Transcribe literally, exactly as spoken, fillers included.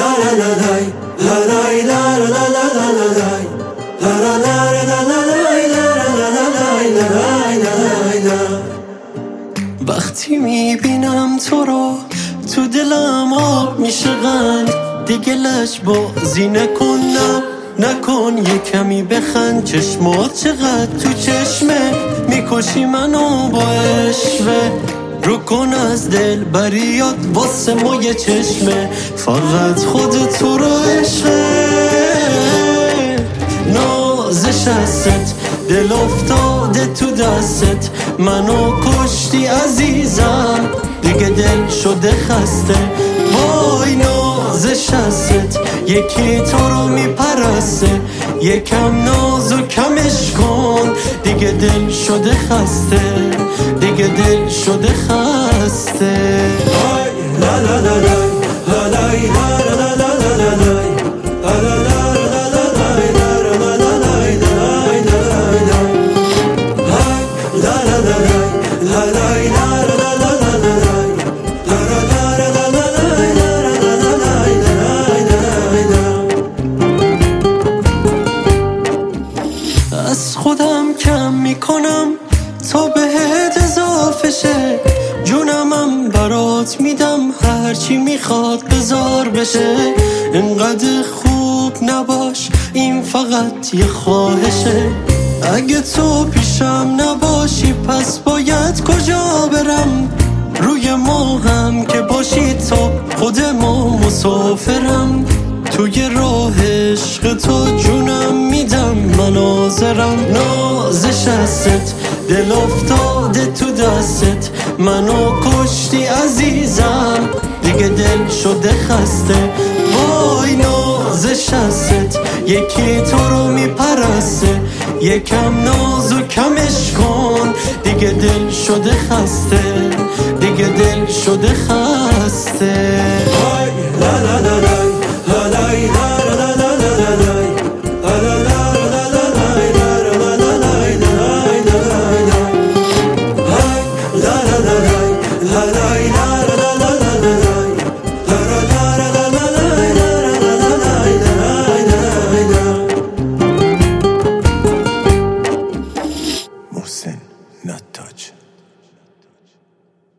وقتی میبینم تو رو تو دلم آب میشه قند، دیگه لش بازی نکن، نه نکن، یه کمی بخند. چشمات چقدر تو چشمه میکشی منو با عشوه، رو کن از دل بریات واسه ما یه چشمه، فقط خود تو رو عشقه. نازش هست دل افتاده تو دستت، منو کشتی عزیزم دیگه دل شده خسته. وای نازش هست یکی تو رو میپرسته، یکم ناز و کمش کن، دیگه دل شده خسته، دیگه دل شده خسته. لا لا لا لا لا لا لا لا لا لا از خودم کم میکنم تا بهت اضافه شه، جونمم برات میدم هرچی میخواد بذار بشه. اینقدر خوب نباش این فقط یه خواهشه، اگه تو پیشم نباشی پس باید کجا برم؟ روی ما هم که باشی تا خود ما مسافرم، توی راه عشق تو جونم میدم من حاضرم. نازش هست دل افتاده تو دستت، منو کشتی عزیزم دیگه دل شده خسته. وای نازش هست یکی تو رو میپرسته، یکم ناز و کمش کن، دیگه دل شده خسته، دیگه دل شده خسته. لا لا لا